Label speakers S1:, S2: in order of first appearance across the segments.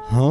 S1: हो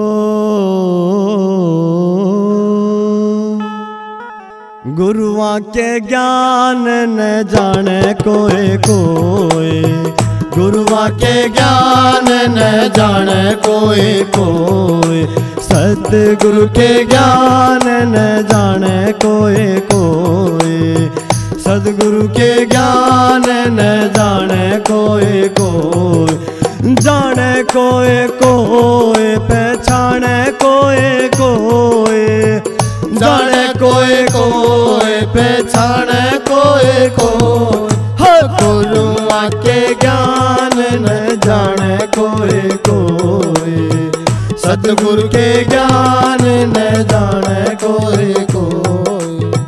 S1: गुरुआ के ज्ञान न जाने कोई कोई, गुरुआ के ज्ञान न जाने कोई कोई, सतगुरु के ज्ञान न जाने कोई कोई, सतगुरु के ज्ञान न जाने कोई कोई, जाने कोई कोई पहचाने कोई कोई, जाने कोई कोई पहचाने कोई कोई, गुरुआ के ज्ञान न जाने कोई कोई, सतगुरु के ज्ञान न जाने कोई कोई।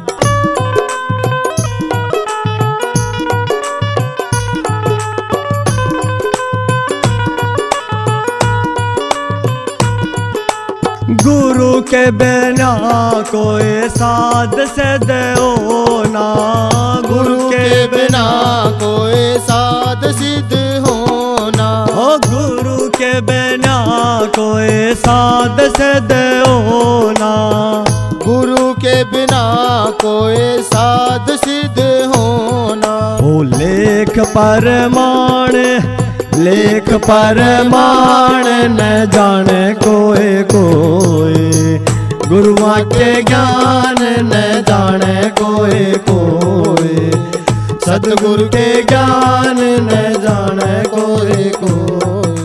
S1: गुरु के बिना कोई साध सिद्ध होना,
S2: गुरु के बिना कोई साध सिद्ध होना,
S1: ओ गुरु के बिना कोई साध सिद्ध होना,
S2: गुरु के बिना कोई साध सिद्ध होना।
S1: ओ लेख परमाण लेख परमाण न जाने कोई कोई, गुरुआ के ज्ञान न जाने कोई कोई, सतगुरु के ज्ञान न जाने कोई कोई।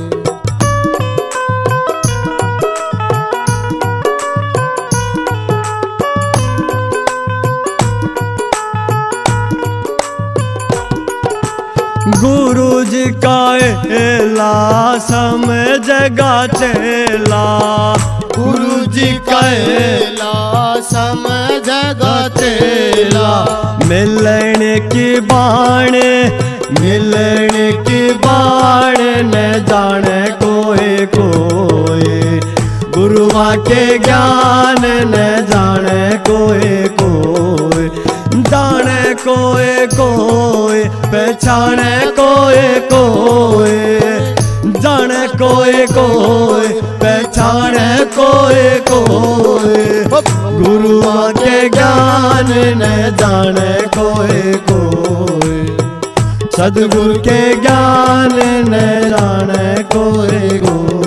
S1: गुरु जी का एला समझगा चेला,
S2: गुरु जी का एला समझगा चेला,
S1: मिलने की बाण मिलने की बाण न जाने कोई कोई, गुरुआ के ज्ञान न जाने कोई कोई, जाने कोई कोई पहचाने कोई कोई, जाने कोई कोई पहचाने कोई कोई, गुरुआ के ज्ञान न जाने कोई कोई, सतगुरु के ज्ञान न जाने कोई कोई।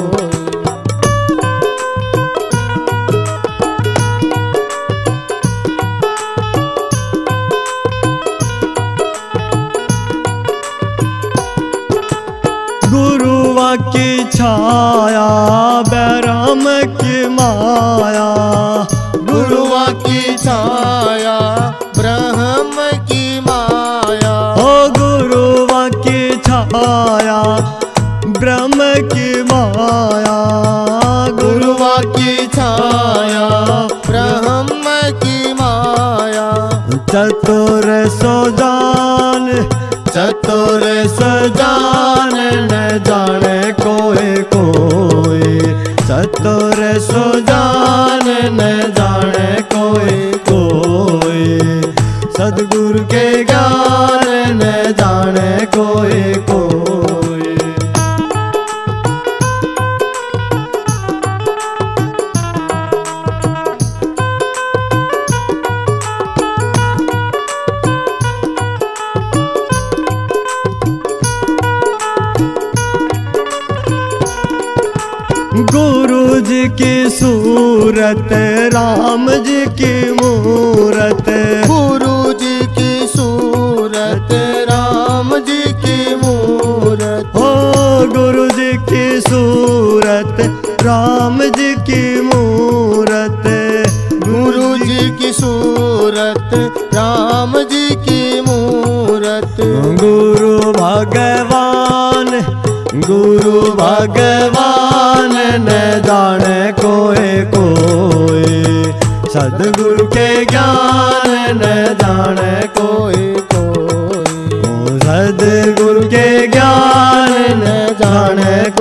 S1: गुरुआ की छाया बैराम की माया,
S2: गुरुआ की छाया ब्रह्म की माया,
S1: ओ गुरुआ की छाया ब्रह्म की माया,
S2: गुरुआ की छाया ब्रह्म की माया।
S1: चतुर सुजान चतुर सुजान न जाने कोई कोई, चतुर सुजान न जाने कोई कोई, सतगुरु के ज्ञान न जाने कोई कोई। गुरु जी की सूरत राम जी की मूरत,
S2: गुरु जी की सूरत राम जी की मूरत,
S1: ओ गुरु जी की सूरत राम जी की मूरत,
S2: गुरु जी की सूरत राम जी की मूरत,
S1: गुरु भगवान न जाने कोई कोई, सतगुरु के ज्ञान न जाने कोई कोई, सतगुरु के ज्ञान न जाने